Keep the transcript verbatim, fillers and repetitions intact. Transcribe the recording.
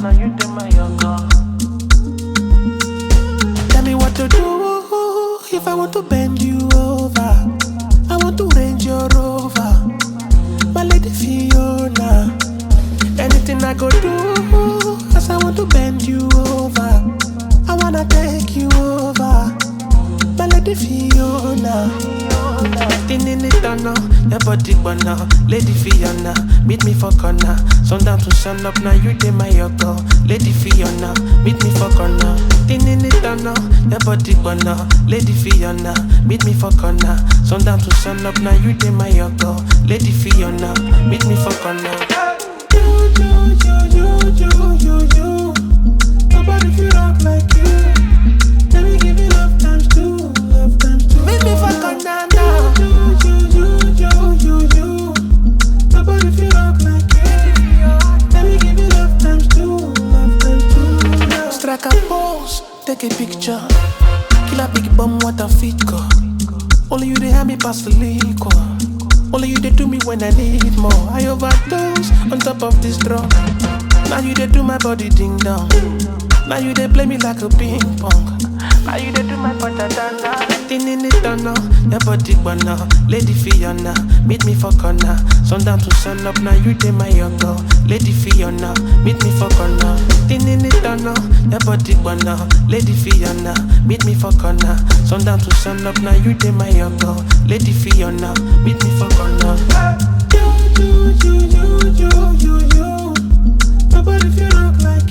now you do my yoga. Tell me what to do if I want to bend you over. I want to range your rover, my lady Fiona. Anything I go do, cause I want to bend you over. I wanna take you over, my lady Fiona. Nothing in it now, your body burner, lady Fiona. Meet me for corner, sundown to sun up. Now you dey my yoko, lady Fiona. Meet me for corner. Nothing in it now, your body burner, lady Fiona. Meet me for corner, sundown to sun up. Now you dey my yoko, lady Fiona. Meet me for corner. You, you, you, you, you, you. Nobody feel rock like you. Let me give you love times two, love times two. Meet me for corner now. You, you, you, you, you. Nobody feel rock like you. Let me give you love times two, love times two. Strike a pose, take a picture. Kill a big bum, what a fit go. Only you they have me pass the liquor. Only you they do me when I need more. I overdose on top of this drum. Now you they do my body ding dong. Now you they play me like a ping pong. Now you they do my patata. Nothing in it now, your body burner, lady Fiona. Meet me for corner, sundown to sun up. Now you they my yogo, lady Fiona. Meet me for corner. Nothing in it now, your body burner, lady Fiona. Meet me for corner, sundown to sun up. Now you they my yogo, lady Fiona. Meet me for corner. You, you, you, you, you, you, you. Nobody feel rock like